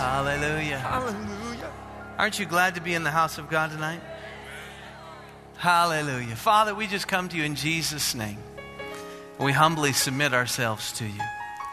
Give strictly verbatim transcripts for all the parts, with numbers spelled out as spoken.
Hallelujah. Hallelujah. Aren't you glad to be in the house of God tonight? Hallelujah. Father, we just come to you in Jesus' name. We humbly submit ourselves to you.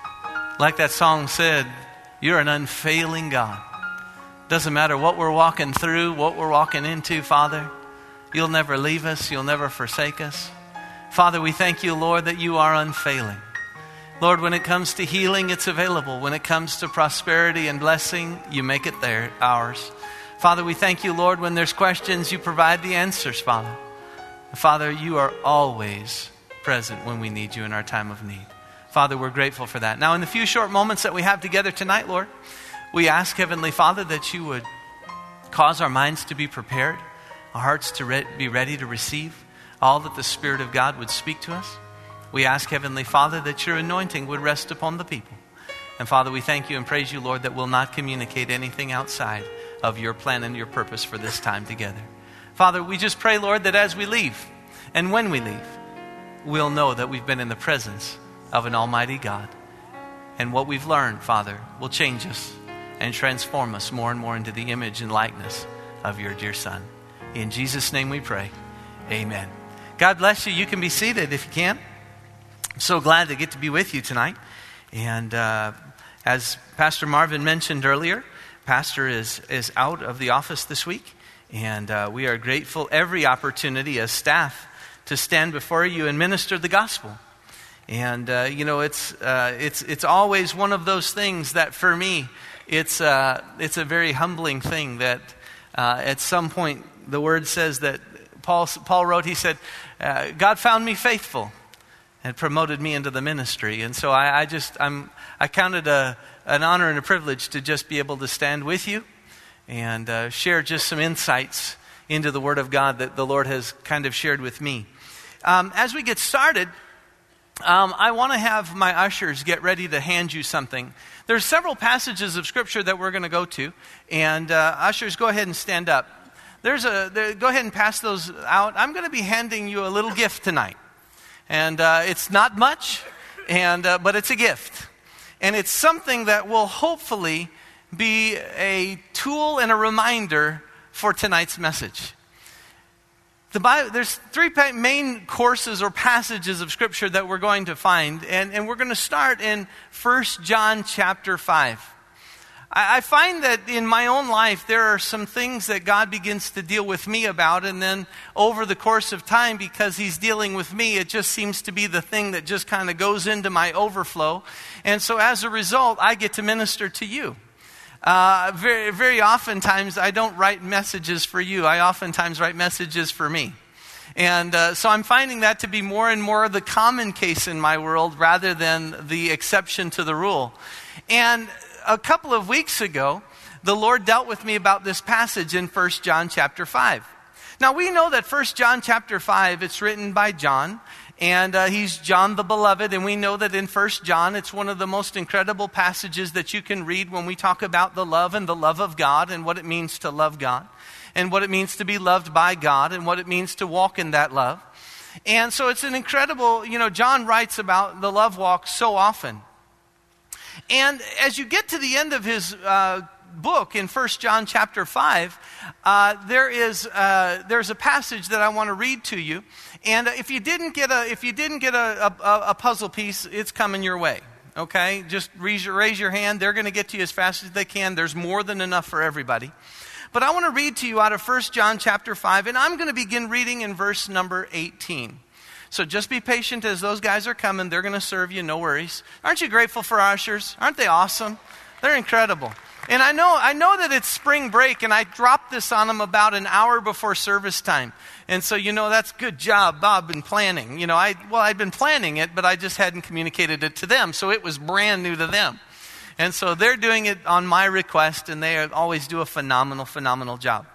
Like that song said, you're an unfailing God. Doesn't matter what we're walking through, what we're walking into, Father. You'll never leave us. You'll never forsake us. Father, we thank you, Lord, that you are unfailing. Lord, when it comes to healing, it's available. When it comes to prosperity and blessing, you make it there, ours. Father, we thank you, Lord, when there's questions, you provide the answers, Father. Father, you are always present when we need you in our time of need. Father, we're grateful for that. Now, in the few short moments that we have together tonight, Lord, we ask, Heavenly Father, that you would cause our minds to be prepared, our hearts to re- be ready to receive all that the Spirit of God would speak to us. We ask, Heavenly Father, that your anointing would rest upon the people. And Father, we thank you and praise you, Lord, that we'll not communicate anything outside of your plan and your purpose for this time together. Father, we just pray, Lord, that as we leave and when we leave, we'll know that we've been in the presence of an almighty God. And what we've learned, Father, will change us and transform us more and more into the image and likeness of your dear Son. In Jesus' name we pray. Amen. God bless you. You can be seated if you can. I'm so glad to get to be with you tonight. And uh, as Pastor Marvin mentioned earlier, Pastor is, is out of the office this week. And uh, we are grateful every opportunity as staff to stand before you and minister the gospel. And, uh, you know, it's uh, it's it's always one of those things that for me, it's, uh, it's a very humbling thing that uh, at some point the word says that Paul, Paul wrote, he said, uh, God found me faithful and promoted me into the ministry. And so I, I just, I'm, I counted a, an honor and a privilege to just be able to stand with you and uh, share just some insights into the Word of God that the Lord has kind of shared with me. Um, as we get started, um, I want to have my ushers get ready to hand you something. There's several passages of Scripture that we're going to go to, and uh, ushers, go ahead and stand up. There's a there, go ahead and pass those out. I'm going to be handing you a little gift tonight, and uh, it's not much, and uh, but it's a gift, and it's something that will hopefully be a tool and a reminder for tonight's message. The Bible, there's three main courses or passages of Scripture that we're going to find, and, and we're going to start in First John chapter five. I, I find that in my own life, there are some things that God begins to deal with me about, and then over the course of time, because He's dealing with me, it just seems to be the thing that just kind of goes into my overflow. And so as a result, I get to minister to you. Uh, very, very oftentimes, I don't write messages for you. I oftentimes write messages for me. And uh, so I'm finding that to be more and more the common case in my world rather than the exception to the rule. And a couple of weeks ago, the Lord dealt with me about this passage in First John chapter five. Now, we know that First John chapter five, it's written by John. And uh, he's John the Beloved, and we know that in First John, it's one of the most incredible passages that you can read when we talk about the love and the love of God and what it means to love God and what it means to be loved by God and what it means to walk in that love. And so it's an incredible, you know, John writes about the love walk so often. And as you get to the end of his uh, book in First John chapter five, uh, there is uh, there's a passage that I want to read to you. And if you didn't get a if you didn't get a, a, a puzzle piece, it's coming your way. Okay, just raise your, raise your hand. They're going to get to you as fast as they can. There's more than enough for everybody. But I want to read to you out of First John chapter five, and I'm going to begin reading in verse number eighteen. So just be patient as those guys are coming. They're going to serve you, no worries. Aren't you grateful for our ushers? Aren't they awesome? They're incredible. And I know I know that it's spring break, and I dropped this on them about an hour before service time. And so, you know, that's good job, Bob, in planning. You know, I well, I'd been planning it, but I just hadn't communicated it to them, so it was brand new to them. And so they're doing it on my request, and they always do a phenomenal, phenomenal job.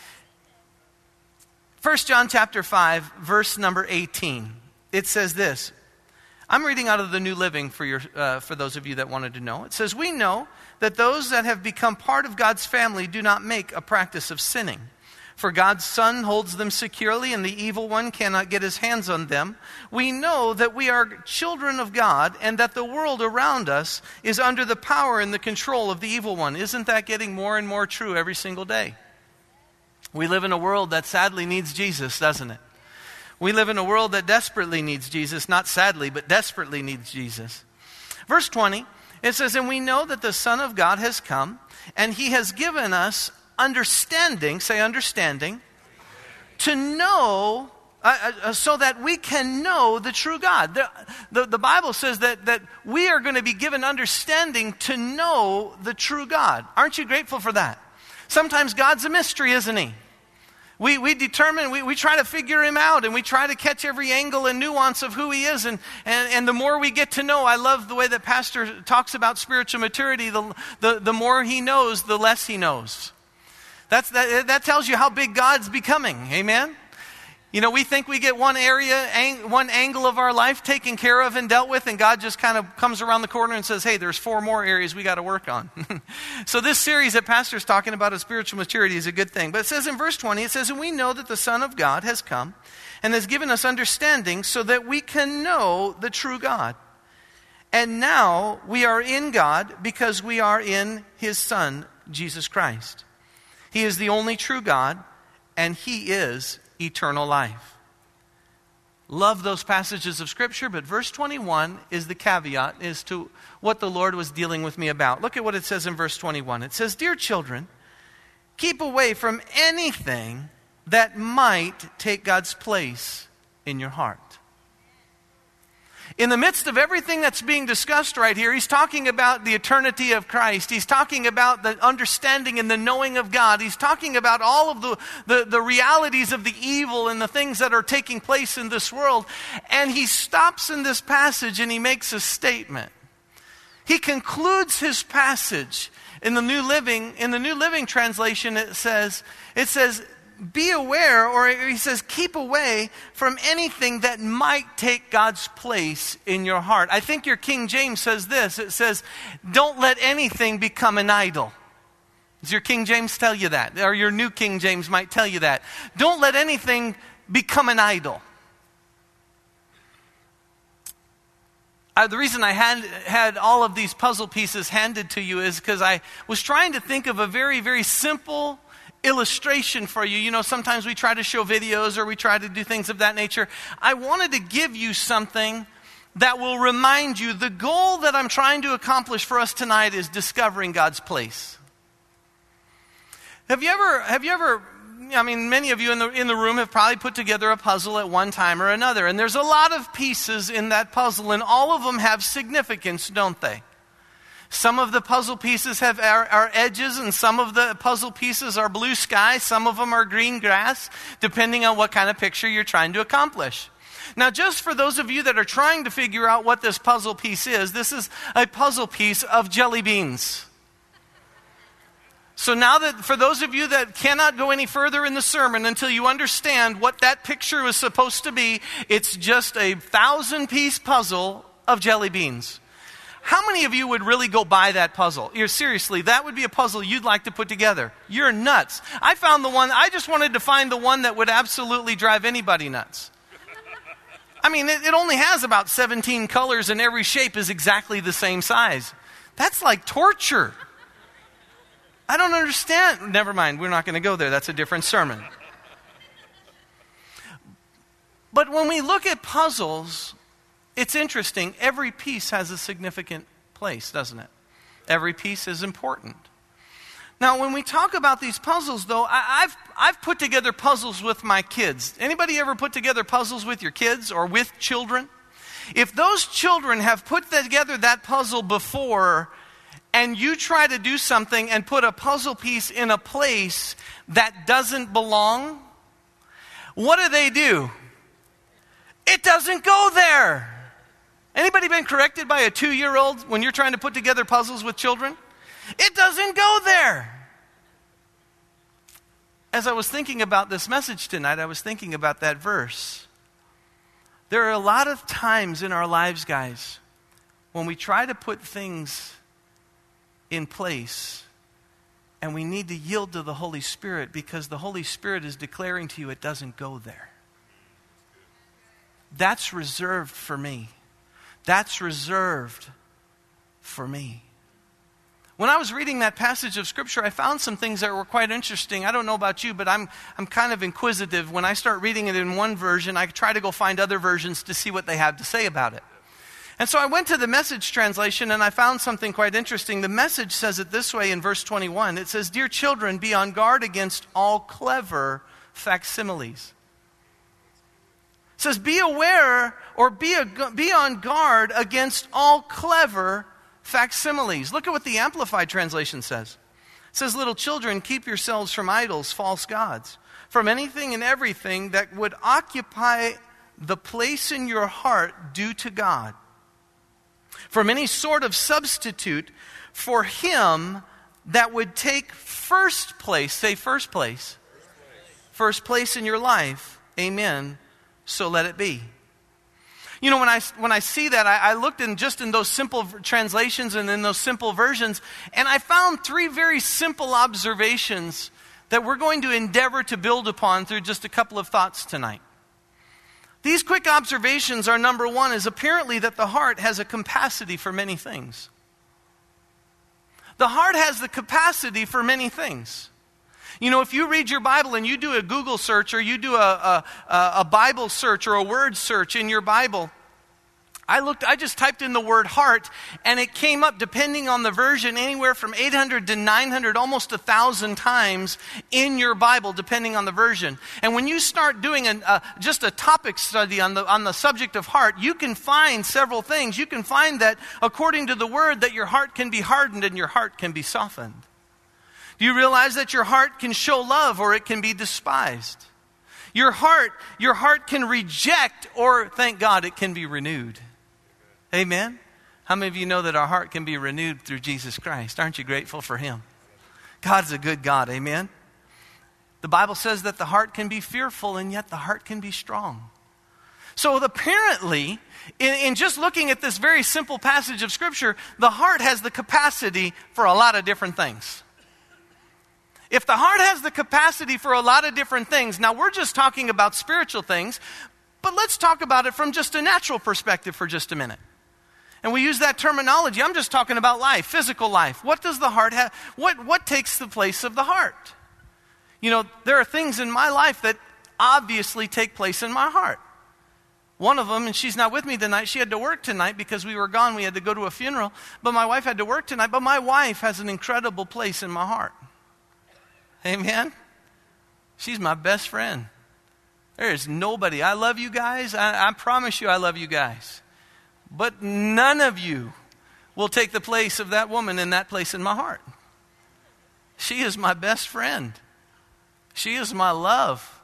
First John chapter five, verse number eighteen. It says this. I'm reading out of the New Living for your uh, for those of you that wanted to know. It says, "We know that those that have become part of God's family do not make a practice of sinning. For God's Son holds them securely, and the evil one cannot get his hands on them. We know that we are children of God, and that the world around us is under the power and the control of the evil one. Isn't that getting more and more true every single day? We live in a world that sadly needs Jesus, doesn't it? We live in a world that desperately needs Jesus, not sadly, but desperately needs Jesus. Verse twenty, it says, and we know that the Son of God has come, and he has given us understanding, say understanding, to know, uh, uh, so that we can know the true God. The, the, the Bible says that, that we are going to be given understanding to know the true God. Aren't you grateful for that? Sometimes God's a mystery, isn't he? We we determine, we, we try to figure him out, and we try to catch every angle and nuance of who he is. And, and, and the more we get to know, I love the way that Pastor talks about spiritual maturity, the, the, the more he knows, the less he knows. That's, that, that tells you how big God's becoming. Amen? You know, we think we get one area, ang- one angle of our life taken care of and dealt with, and God just kind of comes around the corner and says, hey, there's four more areas we got to work on. So this series that Pastor's talking about of spiritual maturity is a good thing. But it says in verse twenty, it says, and we know that the Son of God has come and has given us understanding so that we can know the true God. And now we are in God because we are in his Son, Jesus Christ. He is the only true God, and he is eternal life. Love those passages of Scripture, but verse twenty-one is the caveat as to what the Lord was dealing with me about. Look at what it says in verse twenty-one. It says, dear children, keep away from anything that might take God's place in your heart. In the midst of everything that's being discussed right here, he's talking about the eternity of Christ. He's talking about the understanding and the knowing of God. He's talking about all of the, the, the realities of the evil and the things that are taking place in this world. And he stops in this passage and he makes a statement. He concludes his passage. In the New Living, in the New Living Translation, it says, it says, be aware, or he says, keep away from anything that might take God's place in your heart. I think your King James says this. It says, don't let anything become an idol. Does your King James tell you that? Or your New King James might tell you that. Don't let anything become an idol. Uh, the reason I had, had all of these puzzle pieces handed to you is because I was trying to think of a very, very simple illustration for you. You know, sometimes we try to show videos or we try to do things of that nature. I wanted to give you something that will remind you the goal that I'm trying to accomplish for us tonight is discovering God's place. Have you ever, have you ever, I mean, many of you in the, in the room have probably put together a puzzle at one time or another, and there's a lot of pieces in that puzzle, and all of them have significance, don't they? Some of the puzzle pieces have our, our edges, and some of the puzzle pieces are blue sky. Some of them are green grass, depending on what kind of picture you're trying to accomplish. Now, just for those of you that are trying to figure out what this puzzle piece is, this is a puzzle piece of jelly beans. So now that, for those of you that cannot go any further in the sermon until you understand what that picture is supposed to be, it's just a thousand-piece puzzle of jelly beans. How many of you would really go buy that puzzle? You're seriously, that would be a puzzle you'd like to put together. You're nuts. I found the one, I just wanted to find the one that would absolutely drive anybody nuts. I mean, it, it only has about seventeen colors and every shape is exactly the same size. That's like torture. I don't understand. Never mind, we're not going to go there. That's a different sermon. But when we look at puzzles, it's interesting. Every piece has a significant place, doesn't it? Every piece is important. Now, when we talk about these puzzles, though, I, I've I've put together puzzles with my kids. Anybody ever put together puzzles with your kids or with children? If those children have put together that puzzle before, and you try to do something and put a puzzle piece in a place that doesn't belong, what do they do? It doesn't go there. Anybody been corrected by a two-year-old when you're trying to put together puzzles with children? It doesn't go there. As I was thinking about this message tonight, I was thinking about that verse. There are a lot of times in our lives, guys, when we try to put things in place And we need to yield to the Holy Spirit because the Holy Spirit is declaring to you it doesn't go there. That's reserved for me. That's reserved for me. When I was reading that passage of Scripture, I found some things that were quite interesting. I don't know about you, but I'm I'm kind of inquisitive. When I start reading it in one version, I try to go find other versions to see what they have to say about it. And so I went to the Message translation and I found something quite interesting. The Message says it this way in verse twenty-one. It says, "Dear children, be on guard against all clever facsimiles." It says, be aware or be, a, be on guard against all clever facsimiles. Look at what the Amplified translation says. It says, "Little children, keep yourselves from idols, false gods, from anything and everything that would occupy the place in your heart due to God, from any sort of substitute for Him that would take first place," say first place, first place in your life. Amen. So let it be. You know, when I, when I see that, I, I looked in just in those simple translations and in those simple versions, and I found three very simple observations that we're going to endeavor to build upon through just a couple of thoughts tonight. These quick observations are, number one, is apparently that the heart has a capacity for many things. The heart has the capacity for many things. You know, if you read your Bible and you do a Google search or you do a, a, a Bible search or a word search in your Bible, I looked, I just typed in the word heart and it came up, depending on the version, anywhere from eight hundred to nine hundred, almost one thousand times in your Bible, depending on the version. And when you start doing an, uh, just a topic study on the, on the subject of heart, you can find several things. You can find that, according to the word, that your heart can be hardened and your heart can be softened. Do you realize that your heart can show love or it can be despised? Your heart, your heart can reject or, thank God, it can be renewed. Amen? How many of you know that our heart can be renewed through Jesus Christ? Aren't you grateful for Him? God's a good God. Amen? The Bible says that the heart can be fearful and yet the heart can be strong. So apparently, in, in just looking at this very simple passage of Scripture, the heart has the capacity for a lot of different things. If the heart has the capacity for a lot of different things, now we're just talking about spiritual things, but let's talk about it from just a natural perspective for just a minute. And we use that terminology. I'm just talking about life, physical life. What does the heart have? What, what takes the place of the heart? You know, there are things in my life that obviously take place in my heart. One of them, and she's not with me tonight, she had to work tonight because we were gone. We had to go to a funeral. But my wife had to work tonight. But my wife has an incredible place in my heart. Amen? She's my best friend. There is nobody. I love you guys. I, I promise you I love you guys. But none of you will take the place of that woman in that place in my heart. She is my best friend. She is my love.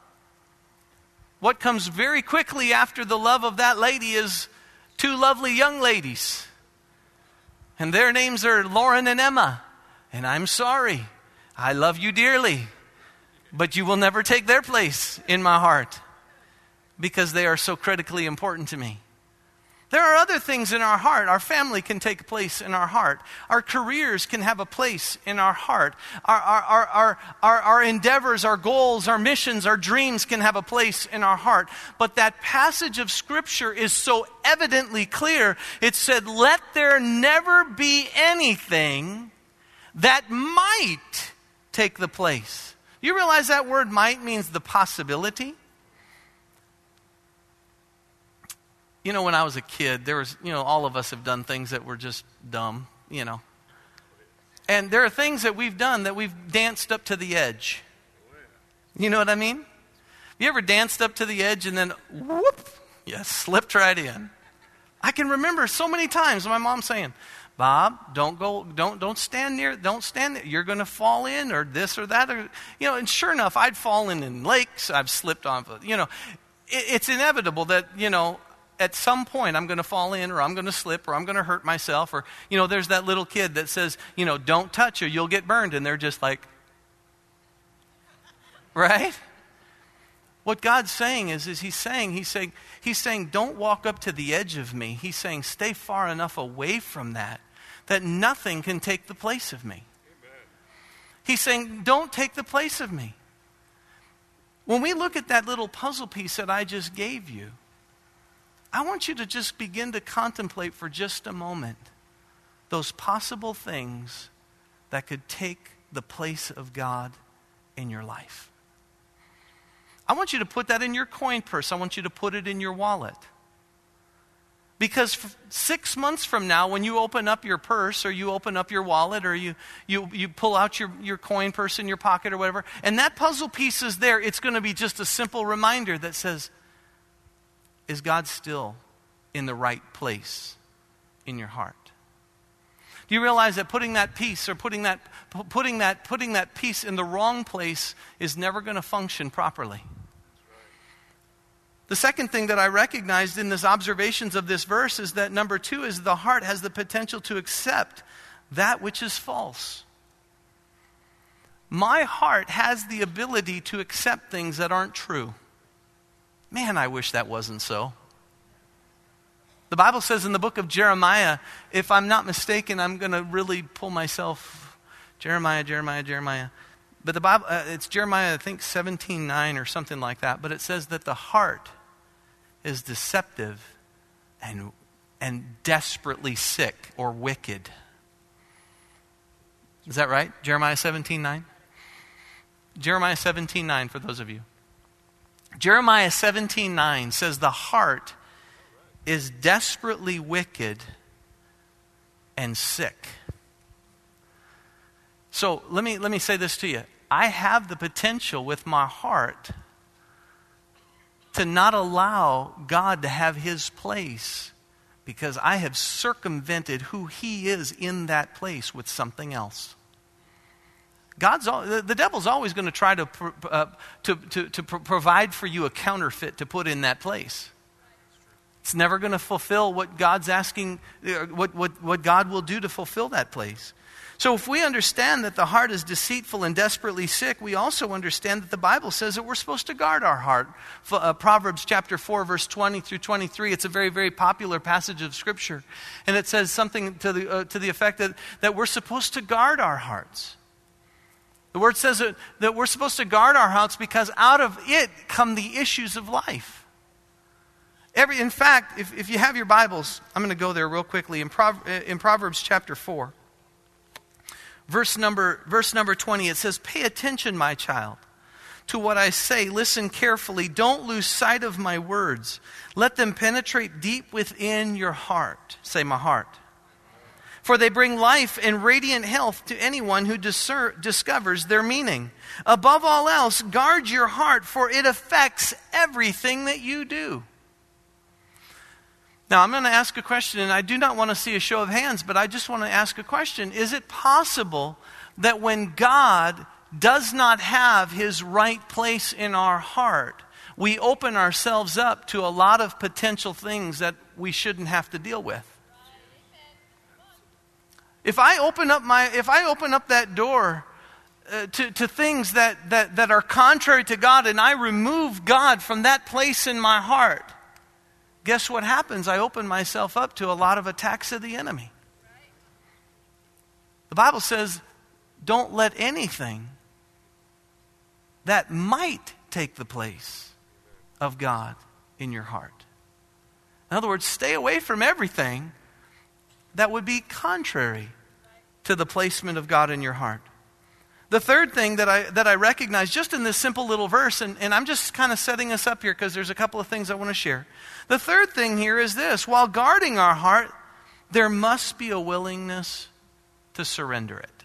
What comes very quickly after the love of that lady is two lovely young ladies. And their names are Lauren and Emma. And I'm sorry. I love you dearly, but you will never take their place in my heart because they are so critically important to me. There are other things in our heart. Our family can take a place in our heart. Our careers can have a place in our heart. Our, our, our, our, our, our endeavors, our goals, our missions, our dreams can have a place in our heart. But that passage of Scripture is so evidently clear. It said, let there never be anything that might take the place. You realize that word might means the possibility? You know, when I was a kid, there was, you know, all of us have done things that were just dumb, you know. And there are things that we've done that we've danced up to the edge. You know what I mean? You ever danced up to the edge and then, whoop, you slipped right in? I can remember so many times my mom saying, Bob, don't go, don't don't stand near, don't stand there. You're going to fall in or this or that. Or, you know, and sure enough, I'd fallen in lakes. I've slipped on, you know. It, it's inevitable that, you know, at some point I'm going to fall in or I'm going to slip or I'm going to hurt myself. Or, you know, there's that little kid that says, you know, don't touch or you'll get burned. And they're just like, right? What God's saying is, is he's saying, he's saying, he's saying, don't walk up to the edge of me. He's saying, stay far enough away from that, that nothing can take the place of me. Amen. He's saying, don't take the place of me. When we look at that little puzzle piece that I just gave you, I want you to just begin to contemplate for just a moment those possible things that could take the place of God in your life. I want you to put that in your coin purse. I want you to put it in your wallet. Because six months from now, when you open up your purse or you open up your wallet or you, you, you pull out your, your coin purse in your pocket or whatever, and that puzzle piece is there, it's going to be just a simple reminder that says, is God still in the right place in your heart? Do you realize that putting that piece or putting that, putting that, putting that piece in the wrong place is never going to function properly? The second thing that I recognized in these observations of this verse is that number two is the heart has the potential to accept that which is false. My heart has the ability to accept things that aren't true. Man, I wish that wasn't so. The Bible says in the book of Jeremiah, if I'm not mistaken, I'm going to really pull myself, Jeremiah, Jeremiah, Jeremiah. But the Bible, uh, it's Jeremiah, I think seventeen nine or something like that. But it says that the heart is deceptive and, and desperately sick or wicked. Is that right? Jeremiah seventeen nine? Jeremiah seventeen nine for those of you. Jeremiah seventeen nine says the heart is desperately wicked and sick. So let me let me say this to you. I have the potential with my heart to not allow God to have his place because I have circumvented who he is in that place with something else. God's the, the devil's always going to try to, uh, to, to, to provide for you a counterfeit to put in that place. It's never going to fulfill what God's asking, what, what, what God will do to fulfill that place. So if we understand that the heart is deceitful and desperately sick, we also understand that the Bible says that we're supposed to guard our heart. Uh, Proverbs chapter four, verse twenty through twenty-three, it's a very, very popular passage of Scripture. And it says something to the, uh, to the effect that, that we're supposed to guard our hearts. The word says that, that we're supposed to guard our hearts because out of it come the issues of life. Every, in fact, if, if you have your Bibles, I'm going to go there real quickly. In, Prov, in Proverbs chapter four, verse number, verse number twenty, it says, "Pay attention, my child, to what I say. Listen carefully. Don't lose sight of my words. Let them penetrate deep within your heart." Say, my heart. "For they bring life and radiant health to anyone who discer- discovers their meaning. Above all else, guard your heart, for it affects everything that you do." Now, I'm going to ask a question, and I do not want to see a show of hands, but I just want to ask a question. Is it possible that when God does not have his right place in our heart, we open ourselves up to a lot of potential things that we shouldn't have to deal with? If I open up my, if I open up that door uh, to, to things that, that, that are contrary to God, and I remove God from that place in my heart, guess what happens? I open myself up to a lot of attacks of the enemy. The Bible says, don't let anything that might take the place of God in your heart. In other words, stay away from everything that would be contrary to the placement of God in your heart. The third thing that I that I recognize just in this simple little verse, and, and I'm just kind of setting us up here because there's a couple of things I want to share. The third thing here is this: while guarding our heart, there must be a willingness to surrender it.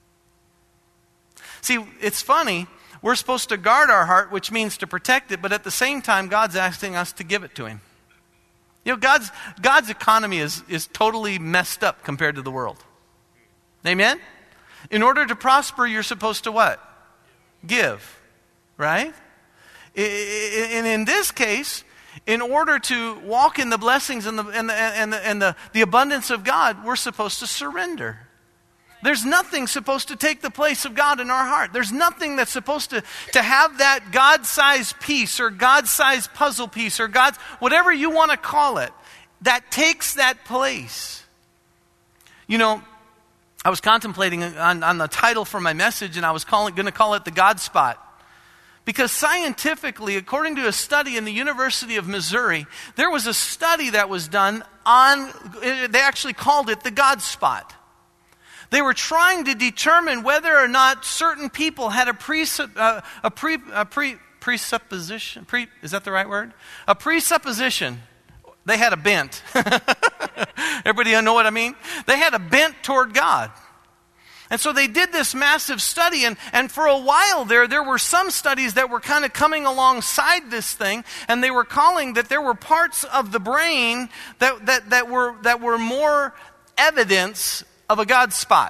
See, it's funny, we're supposed to guard our heart, which means to protect it, but at the same time, God's asking us to give it to him. You know, God's God's economy is, is totally messed up compared to the world. Amen? In order to prosper, you're supposed to what? Give. Right? And in this case, in order to walk in the blessings and the, and the, and the, and the, the abundance of God, we're supposed to surrender. There's nothing supposed to take the place of God in our heart. There's nothing that's supposed to, to have that God-sized piece or God-sized puzzle piece or God's, whatever you want to call it, that takes that place. You know, I was contemplating on, on the title for my message, and I was calling, going to call it the God Spot. Because scientifically, according to a study in the University of Missouri, there was a study that was done on, they actually called it the God Spot. They were trying to determine whether or not certain people had a, presupp, uh, a, pre, a pre, presupposition, pre, is that the right word? A presupposition. They had a bent. Everybody know what I mean? They had a bent toward God. And so they did this massive study, and, and for a while there, there were some studies that were kind of coming alongside this thing, and they were calling that there were parts of the brain that, that, that, were, that were more evidence of a God spot.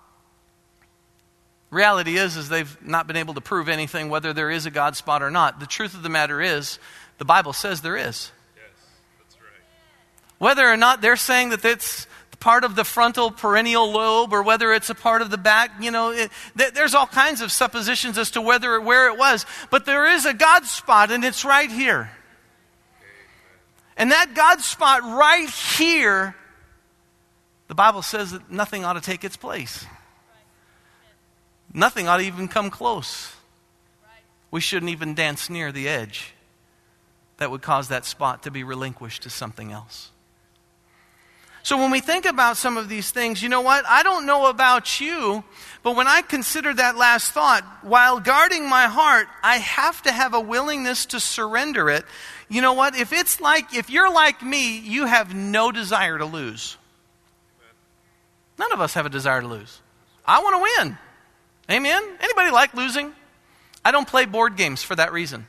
Reality is, is they've not been able to prove anything whether there is a God spot or not. The truth of the matter is, the Bible says there is. Yes, that's right. Whether or not they're saying that it's part of the frontal perennial lobe, or whether it's a part of the back, you know, it, th- there's all kinds of suppositions as to whether where it was. But there is a God spot, and it's right here. And that God spot right here, the Bible says that nothing ought to take its place. Nothing ought to even come close. We shouldn't even dance near the edge that would cause that spot to be relinquished to something else. So when we think about some of these things, you know what? I don't know about you, but when I consider that last thought, while guarding my heart, I have to have a willingness to surrender it. You know what? If it's like, if you're like me, you have no desire to lose. None of us have a desire to lose. I want to win. Amen? Anybody like losing? I don't play board games for that reason.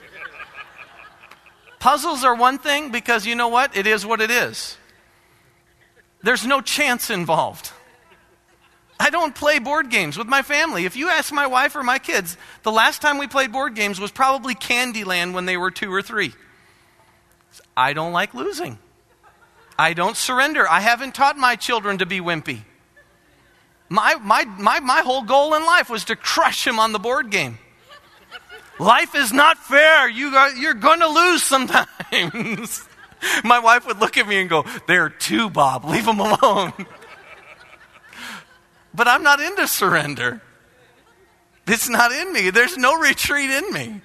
Puzzles are one thing because you know what? It is what it is. There's no chance involved. I don't play board games with my family. If you ask my wife or my kids, the last time we played board games was probably Candyland when they were two or three. I don't like losing. I don't surrender. I haven't taught my children to be wimpy. My, my, my, my whole goal in life was to crush him on the board game. Life is not fair. You are, you're going to lose sometimes. My wife would look at me and go, "There too, Bob. Leave them alone." But I'm not into surrender. It's not in me. There's no retreat in me.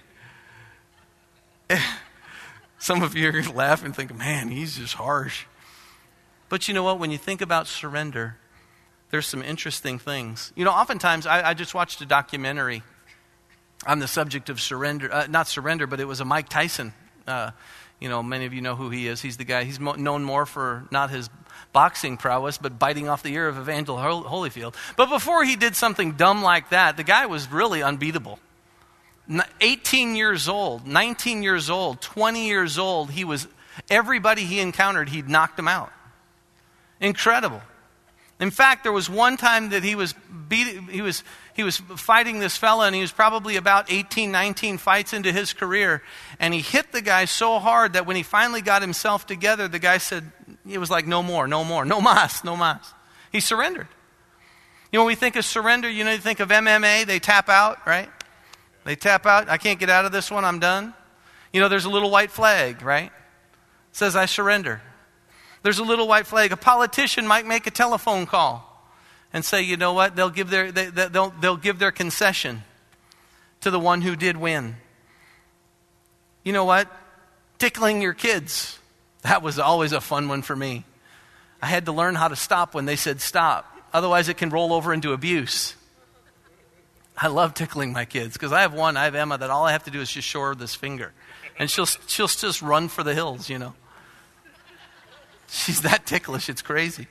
Some of you are laughing and thinking, "Man, he's just harsh." But you know what? When you think about surrender, there's some interesting things. You know, oftentimes, I, I just watched a documentary on the subject of surrender. Uh, not surrender, but it was a Mike Tyson. Uh, you know, many of you know who he is. He's the guy, he's mo- known more for not his boxing prowess, but biting off the ear of Evander Holyfield. But before he did something dumb like that, the guy was really unbeatable. eighteen years old, nineteen years old, twenty years old, he was, everybody he encountered, he'd knocked him out. Incredible. In fact, there was one time that he was beat, he was he was fighting this fella, and he was probably about eighteen, nineteen fights into his career, and he hit the guy so hard that when he finally got himself together, the guy said, it was like, "No more, no more, no mas, no mas." He surrendered. You know, when we think of surrender, you know, you think of M M A, they tap out, right? They tap out. I can't get out of this one, I'm done. You know, there's a little white flag, right? It says, "I surrender." There's a little white flag. A politician might make a telephone call and say, you know what, they'll give their they, they'll they'll give their concession to the one who did win. You know what? Tickling your kids. That was always a fun one for me. I had to learn how to stop when they said stop. Otherwise it can roll over into abuse. I love tickling my kids because I have one, I have Emma, that all I have to do is just show her this finger. And she'll she'll just run for the hills, you know. She's that ticklish, it's crazy.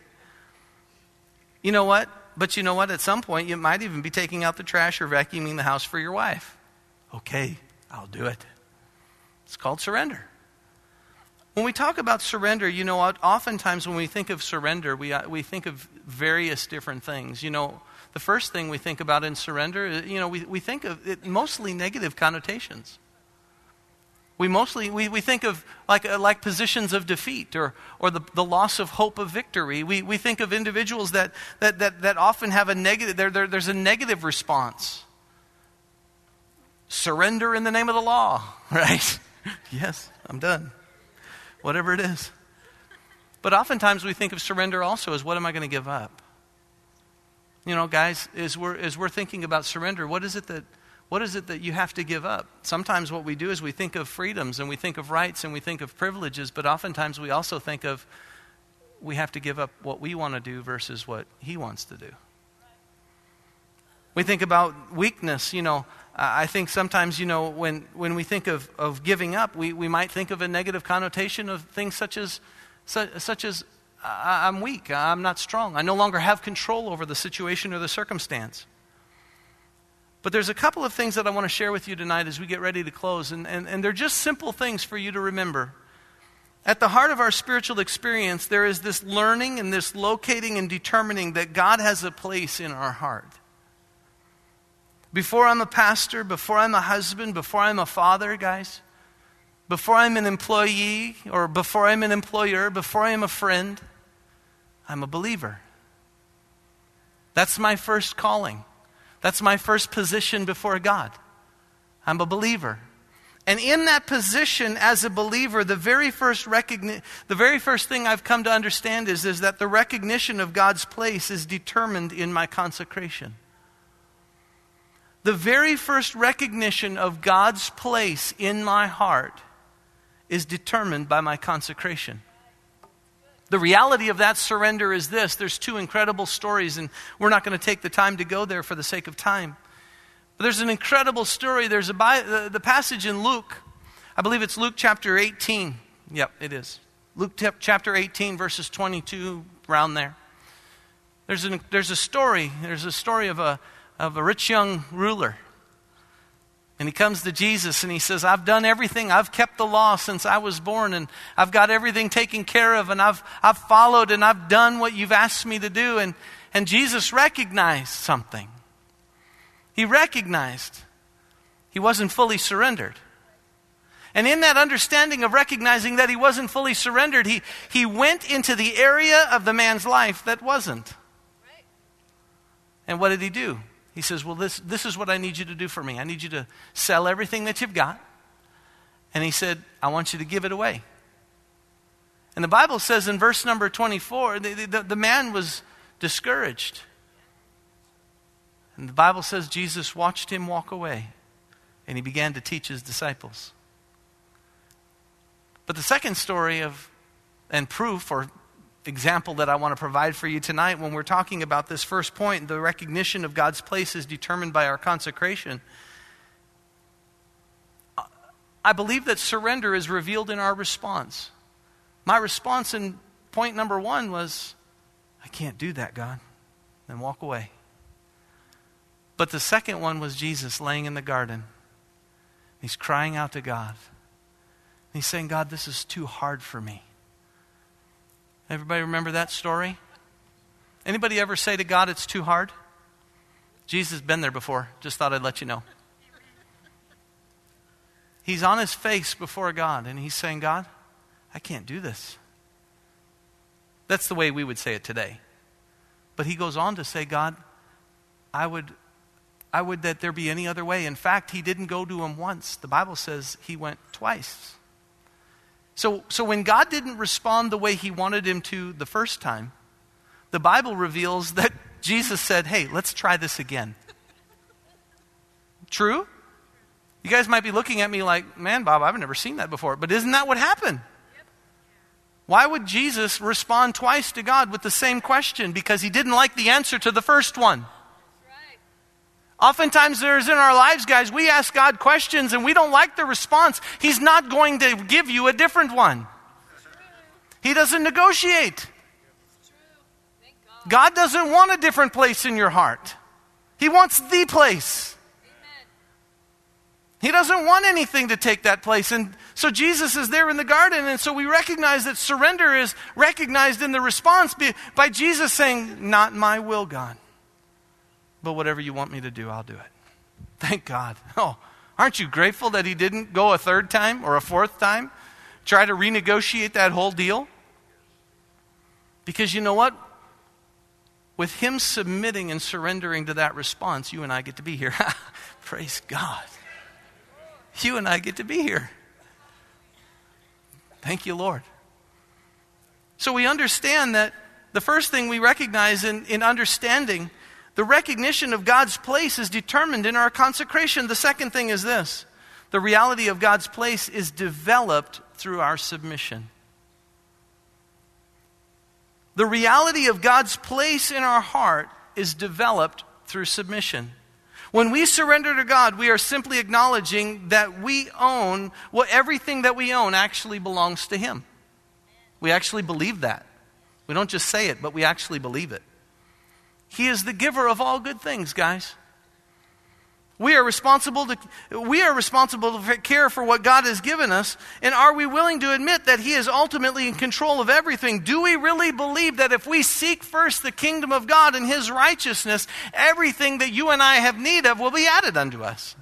You know what? But you know what? At some point, you might even be taking out the trash or vacuuming the house for your wife. Okay, I'll do it. It's called surrender. When we talk about surrender, you know what? Oftentimes when we think of surrender, we, uh, we think of various different things. You know, the first thing we think about in surrender, you know, we, we think of it mostly negative connotations. We mostly, we, we think of like uh, like positions of defeat or or the, the loss of hope of victory. We we think of individuals that that that, that often have a negative, there, there, there's a negative response. Surrender in the name of the law, right? Yes, I'm done. Whatever it is. But oftentimes we think of surrender also as, what am I going to give up? You know, guys, as we're, as we're thinking about surrender, what is it that what is it that you have to give up? Sometimes what we do is we think of freedoms and we think of rights and we think of privileges, but oftentimes we also think of we have to give up what we want to do versus what he wants to do. We think about weakness. You know, I think sometimes, you know, when, when we think of, of giving up, we, we might think of a negative connotation of things such as, such, such as I, I'm weak, I'm not strong, I no longer have control over the situation or the circumstance. But there's a couple of things that I want to share with you tonight as we get ready to close, and, and, and they're just simple things for you to remember. At the heart of our spiritual experience, there is this learning and this locating and determining that God has a place in our heart. Before I'm a pastor, before I'm a husband, before I'm a father, guys, before I'm an employee or before I'm an employer, before I'm a friend, I'm a believer. That's my first calling. That's my first position before God. I'm a believer. And in that position as a believer, the very first recogni- the very first thing I've come to understand is, is that the recognition of God's place is determined in my consecration. The very first recognition of God's place in my heart is determined by my consecration. The reality of that surrender is this. There's two incredible stories, and we're not going to take the time to go there for the sake of time. But there's an incredible story. There's a the, the passage in Luke. I believe it's Luke chapter eighteen. Yep, it is. Luke t- chapter eighteen, verses twenty-two, around there. There's, an, there's a story. There's a story of a, of a rich young ruler. And he comes to Jesus and he says, I've done everything. I've kept the law since I was born, and I've got everything taken care of, and I've I've followed and I've done what you've asked me to do. And, and Jesus recognized something. He recognized he wasn't fully surrendered. And in that understanding of recognizing that he wasn't fully surrendered, he, he went into the area of the man's life that wasn't. And what did he do? He says, well, this, this is what I need you to do for me. I need you to sell everything that you've got. And he said, I want you to give it away. And the Bible says in verse number twenty-four, the, the, the man was discouraged. And the Bible says Jesus watched him walk away, and he began to teach his disciples. But the second story of, and proof or example that I want to provide for you tonight when we're talking about this first point, the recognition of God's place is determined by our consecration. I believe that surrender is revealed in our response. My response in point number one was, I can't do that, God, and walk away. But the second one was Jesus laying in the garden. He's crying out to God. He's saying, God, this is too hard for me. Everybody remember that story? Anybody ever say to God, it's too hard? Jesus has been there before. Just thought I'd let you know. He's on his face before God, and he's saying, God, I can't do this. That's the way we would say it today. But he goes on to say, God, I would, I would that there be any other way. In fact, he didn't go to him once. The Bible says he went twice. So, so when God didn't respond the way he wanted him to the first time, the Bible reveals that Jesus said, hey, let's try this again. True? You guys might be looking at me like, man, Bob, I've never seen that before. But isn't that what happened? Why would Jesus respond twice to God with the same question? Because he didn't like the answer to the first one. Oftentimes there's in our lives, guys, we ask God questions and we don't like the response. He's not going to give you a different one. He doesn't negotiate. God doesn't want a different place in your heart. He wants the place. He doesn't want anything to take that place. And so Jesus is there in the garden, and so we recognize that surrender is recognized in the response by Jesus saying, not my will, God. But whatever you want me to do, I'll do it. Thank God. Oh, aren't you grateful that he didn't go a third time or a fourth time? Try to renegotiate that whole deal? Because you know what? With him submitting and surrendering to that response, you and I get to be here. Praise God. You and I get to be here. Thank you, Lord. So we understand that the first thing we recognize in, in understanding The recognition of God's place is determined in our consecration. The second thing is this: the reality of God's place is developed through our submission. The reality of God's place in our heart is developed through submission. When we surrender to God, we are simply acknowledging that we own, well, everything that we own actually belongs to Him. We actually believe that. We don't just say it, but we actually believe it. He is the giver of all good things, guys. We are responsible to we are responsible to care for what God has given us, and are we willing to admit that He is ultimately in control of everything? Do we really believe that if we seek first the kingdom of God and His righteousness, everything that you and I have need of will be added unto us?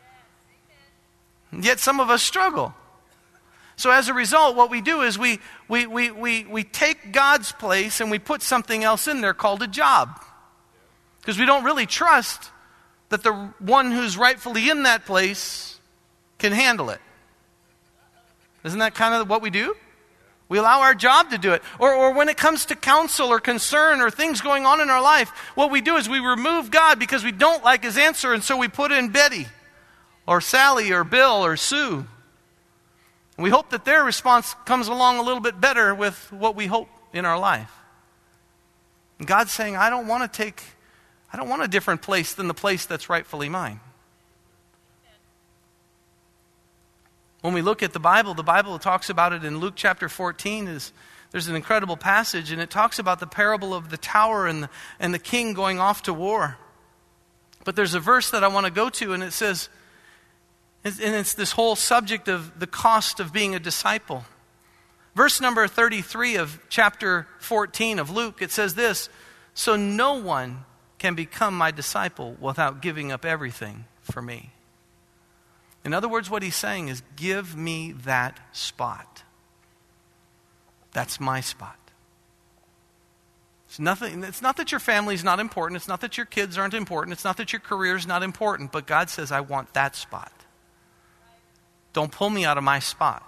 Yet some of us struggle. So as a result, what we do is we we we we we take God's place and we put something else in there called a job. Because we don't really trust that the one who's rightfully in that place can handle it. Isn't that kind of what we do? We allow our job to do it. Or, or when it comes to counsel or concern or things going on in our life, what we do is we remove God because we don't like His answer, and so we put in Betty or Sally or Bill or Sue. And we hope that their response comes along a little bit better with what we hope in our life. And God's saying, I don't want to take... I don't want a different place than the place that's rightfully mine. When we look at the Bible, the Bible talks about it in Luke chapter fourteen. Is there's an incredible passage, and it talks about the parable of the tower and the, and the king going off to war. But there's a verse that I want to go to, and it says, and it's this whole subject of the cost of being a disciple. Verse number thirty-three of chapter fourteen of Luke, it says this: so no one can become my disciple without giving up everything for me. In other words, what he's saying is, give me that spot. That's my spot. It's nothing, it's not that your family's not important. It's not that your kids aren't important. It's not that your career's not important. But God says, I want that spot. Don't pull me out of my spot.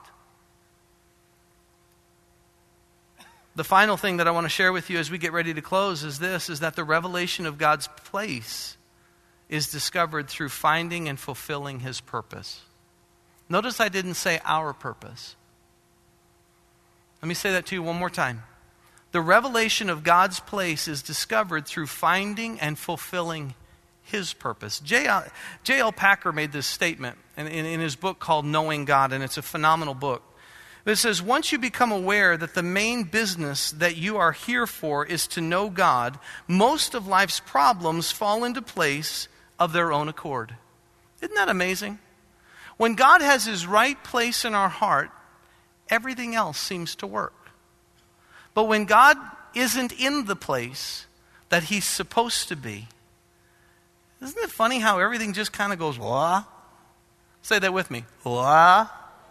The final thing that I want to share with you as we get ready to close is this, is that the revelation of God's place is discovered through finding and fulfilling His purpose. Notice I didn't say our purpose. Let me say that to you one more time. The revelation of God's place is discovered through finding and fulfilling His purpose. J L Packer made this statement in, in, in his book called Knowing God, and it's a phenomenal book. It says, once you become aware that the main business that you are here for is to know God, most of life's problems fall into place of their own accord. Isn't that amazing? When God has His right place in our heart, everything else seems to work. But when God isn't in the place that He's supposed to be, isn't it funny how everything just kind of goes, wah? Say that with me. Wah?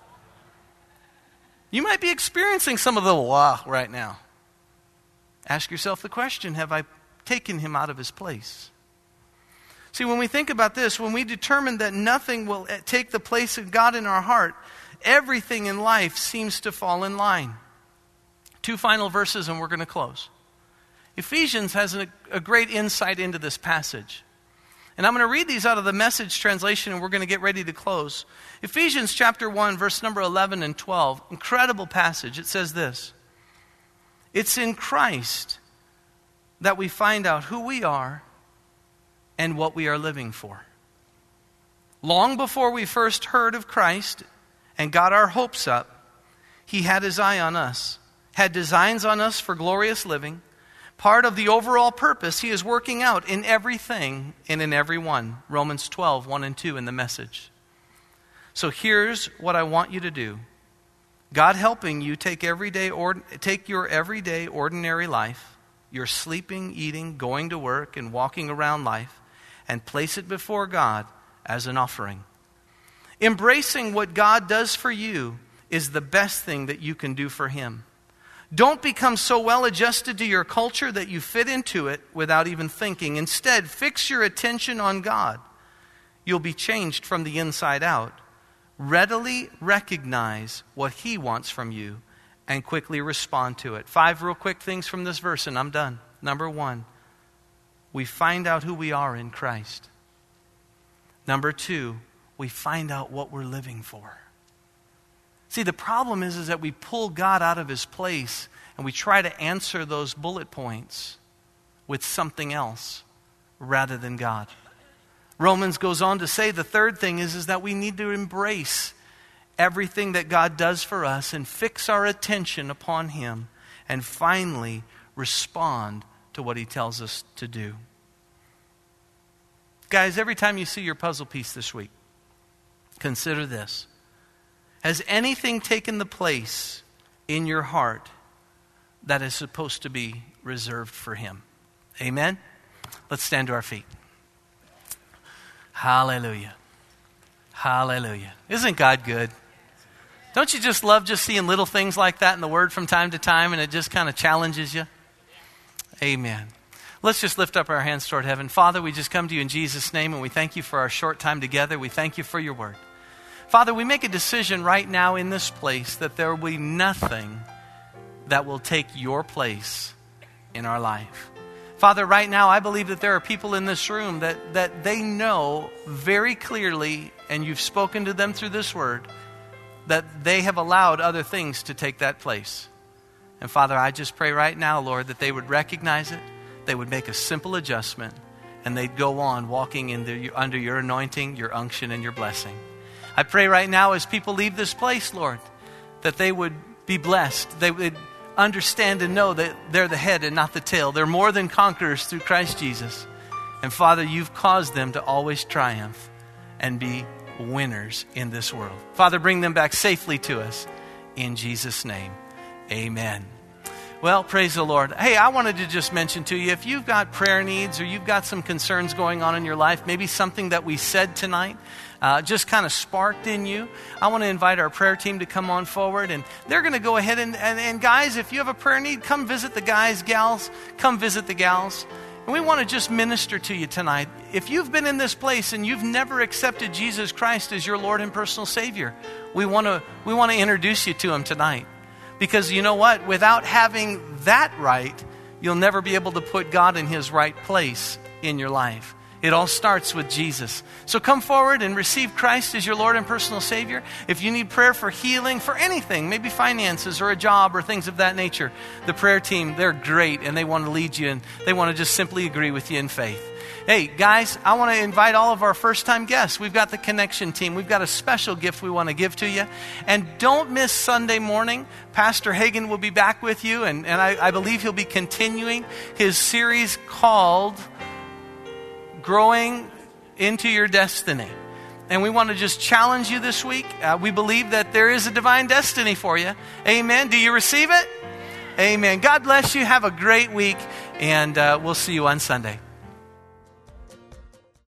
You might be experiencing some of the wah right now. Ask yourself the question, have I taken Him out of His place? See, when we think about this, when we determine that nothing will take the place of God in our heart, everything in life seems to fall in line. Two final verses and we're going to close. Ephesians has a, a great insight into this passage. And I'm going to read these out of the Message translation, and we're going to get ready to close. Ephesians chapter one, verse number eleven and twelve. Incredible passage. It says this: it's in Christ that we find out who we are and what we are living for. Long before we first heard of Christ and got our hopes up, He had His eye on us, had designs on us for glorious living. Part of the overall purpose He is working out in everything and in everyone. Romans twelve, one and two in the Message. So here's what I want you to do. God helping you take everyday or, take your everyday ordinary life, your sleeping, eating, going to work, and walking around life, and place it before God as an offering. Embracing what God does for you is the best thing that you can do for Him. Don't become so well adjusted to your culture that you fit into it without even thinking. Instead, fix your attention on God. You'll be changed from the inside out. Readily recognize what He wants from you and quickly respond to it. Five real quick things from this verse and I'm done. Number one, we find out who we are in Christ. Number two, we find out what we're living for. See, the problem is, is that we pull God out of his place and we try to answer those bullet points with something else rather than God. Romans goes on to say the third thing is, is that we need to embrace everything that God does for us and fix our attention upon him and finally respond to what he tells us to do. Guys, every time you see your puzzle piece this week, consider this. Has anything taken the place in your heart that is supposed to be reserved for him? Amen? Let's stand to our feet. Hallelujah. Hallelujah. Isn't God good? Don't you just love just seeing little things like that in the Word from time to time, and it just kind of challenges you? Amen. Let's just lift up our hands toward heaven. Father, we just come to you in Jesus' name, and we thank you for our short time together. We thank you for your Word. Father, we make a decision right now in this place that there will be nothing that will take your place in our life. Father, right now I believe that there are people in this room that, that they know very clearly, and you've spoken to them through this word, that they have allowed other things to take that place. And Father, I just pray right now, Lord, that they would recognize it, they would make a simple adjustment, and they'd go on walking in the, under your anointing, your unction, and your blessing. I pray right now as people leave this place, Lord, that they would be blessed. They would understand and know that they're the head and not the tail. They're more than conquerors through Christ Jesus. And Father, you've caused them to always triumph and be winners in this world. Father, bring them back safely to us. In Jesus' name, amen. Well, praise the Lord. Hey, I wanted to just mention to you, if you've got prayer needs or you've got some concerns going on in your life, maybe something that we said tonight uh, just kind of sparked in you, I want to invite our prayer team to come on forward, and they're going to go ahead and, and, and guys, if you have a prayer need, come visit the guys, gals, come visit the gals. And we want to just minister to you tonight. If you've been in this place and you've never accepted Jesus Christ as your Lord and personal Savior, we want to we want to introduce you to him tonight. Because you know what? Without having that right, you'll never be able to put God in his right place in your life. It all starts with Jesus. So come forward and receive Christ as your Lord and personal Savior. If you need prayer for healing, for anything, maybe finances or a job or things of that nature, the prayer team, they're great and they want to lead you and they want to just simply agree with you in faith. Hey, guys, I want to invite all of our first-time guests. We've got the Connection team. We've got a special gift we want to give to you. And don't miss Sunday morning. Pastor Hagen will be back with you, and, and I, I believe he'll be continuing his series called Growing into Your Destiny. And we want to just challenge you this week. Uh, we believe that there is a divine destiny for you. Amen. Do you receive it? Amen. God bless you. Have a great week, and uh, we'll see you on Sunday.